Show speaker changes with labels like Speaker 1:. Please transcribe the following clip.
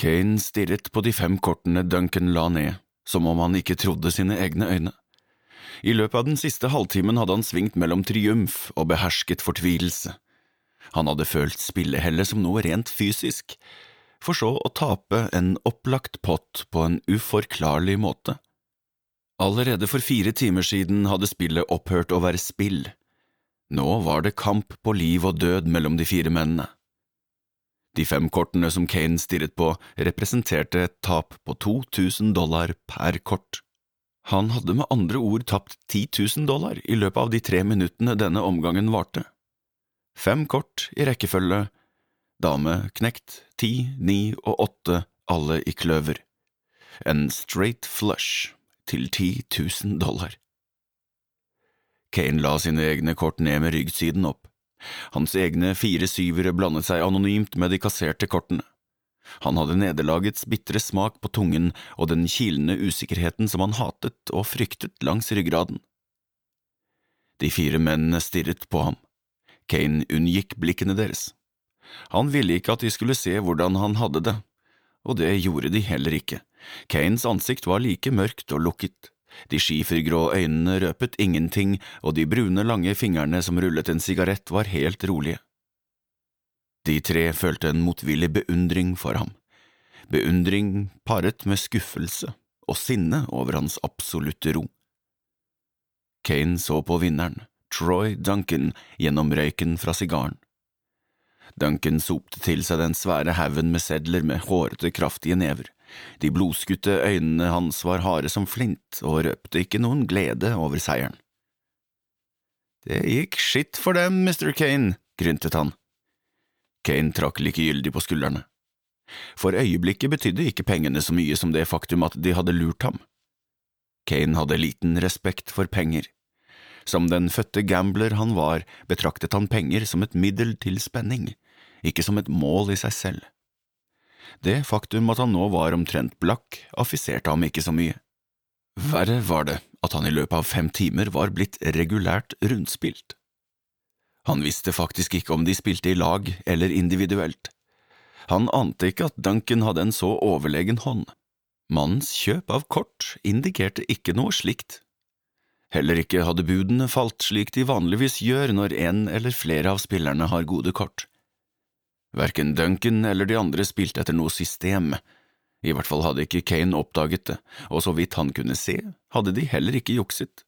Speaker 1: Kane stirret på de 5 kortene Duncan la ned, som om han ikke trodde sine egne øyne. I løpet av den siste halvtimen hadde han svingt mellom triumf og behersket fortvilelse. Han hadde følt spillehellet som noe rent fysisk, for så å tape en opplagt pott på en uforklarlig måte. Allerede for 4 timer siden hadde spillet opphørt å være spill. Nå var det kamp på liv og død mellom de 4 mennene. De 5 kortene som Kane stirret på representerte et tap på $2000 per kort. Han hadde med andre ord tapt $10,000 i løpet av de 3 minuttene denne omgangen varte. 5 kort i rekkefølge, dame knekt, 10, 9 og 8, alle i kløver. En straight flush til $10,000. Kane la sine egne kort ned med ryggsiden opp. Hans egne 4 syvere blandet seg anonymt med de kasserte kortene. Han hadde nederlagets bitre smak på tungen og den kilende usikkerheten som han hatet og fryktet langs ryggraden. De 4 mennene stirret på ham. Kane unngikk blikkene deres. Han ville ikke at de skulle se hvordan han hadde det, og det gjorde de heller ikke. Kanes ansikt var like mørkt og lukket. De skifergrå øynene røpet ingenting, og de brune lange fingrene som rullet en sigarett var helt rolige. De 3 følte en motvillig beundring for ham. Beundring paret med skuffelse og sinne over hans absolutte ro. Kane så på vinneren, Troy Duncan, gjennom røyken fra sigaren. Duncan sopte til seg den svære haugen med sedler med hårete, kraftige never. De blodskutte øynene hans var harde som flint og røpte ikke noen glede over seieren. «Det gikk skitt for dem, Mr. Kane», gryntet han. Kane trakk likegyldig på skuldrene. For øyeblikket betydde ikke pengene så mye som det faktum at de hadde lurt ham. Kane hadde liten respekt for penger. Som den fødte gambler han var, betraktet han penger som et middel til spenning, ikke som et mål i seg selv. Det faktum at han nå var omtrent blakk, affiserte ham ikke så mye. Verre var det at han i løpet av 5 timer var blitt regulært rundspilt. Han visste faktisk ikke om de spilte i lag eller individuelt. Han ante ikke at Duncan hadde en så overlegen hånd. Mannens kjøp av kort indikerte ikke noe slikt. Heller ikke hadde budene falt slik de vanligvis gjør når en eller flere av spillerne har gode kort. Hverken Duncan eller de andre spilte etter noe system. I hvert fall hadde ikke Kane oppdaget det, og så vidt han kunne se, hadde de heller ikke jukset.